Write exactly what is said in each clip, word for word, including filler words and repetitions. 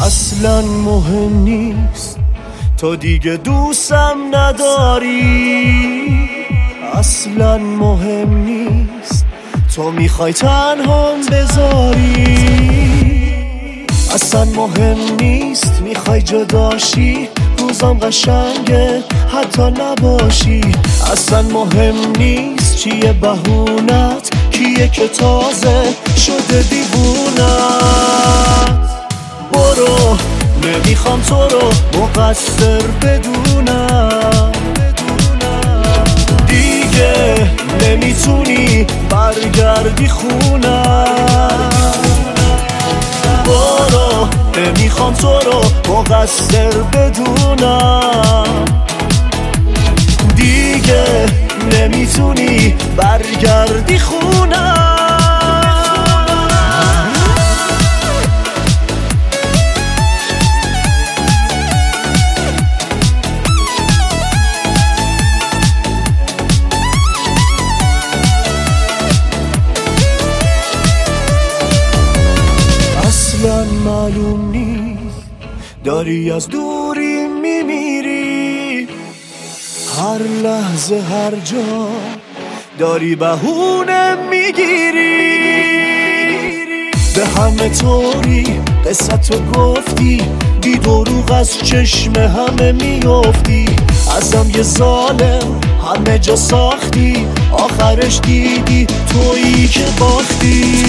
اصلا مهم نیست تو دیگه دوستم نداری، اصلا مهم نیست تو میخوای تنهام بذاری، اصلا مهم نیست میخوای جداشی روزام قشنگه حتی نباشی، اصلا مهم نیست چیه بهونت کیه که تازه شده دیوونت. برو نمیخوام تو رو مقصر بدونم، دیگه نمیتونی برگردی خونم. برو نمیخوام تو رو مقصر بدونم، دیگه نمیتونی برگردی خونم. اصلا معلوم نیست داری از دوری میمیری، هر لحظه هر جا داری بهونه میگیری، به همه طوری قصتو گفتی بی دروغ از چشم همه میافتی، ازم یه ظالم همه جا ساختی آخرش دیدی تویی که باختی.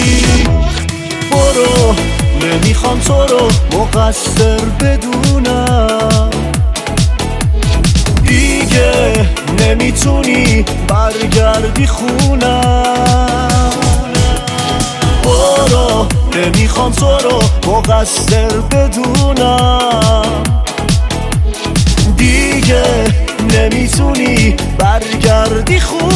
برو نمیخوام تو رو مقصر بدونم، دیگه نمیتونی برگردی خونم. برو نمیخوام تو رو مقصر بدونم، دیگه نمیتونی برگردی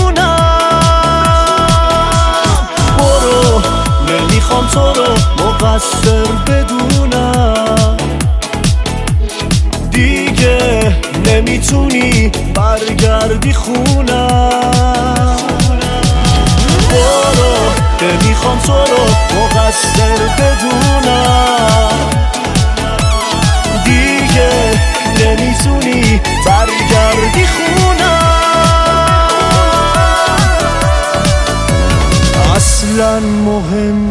خونم. برو نمیخوام تو رو مقصر بدونم، دیگه نمیتونی برگردی خونم. برو نمیخوام تو رو مقصر بدونم، دیگه نمیتونی برگردی خونم. اصلا مهم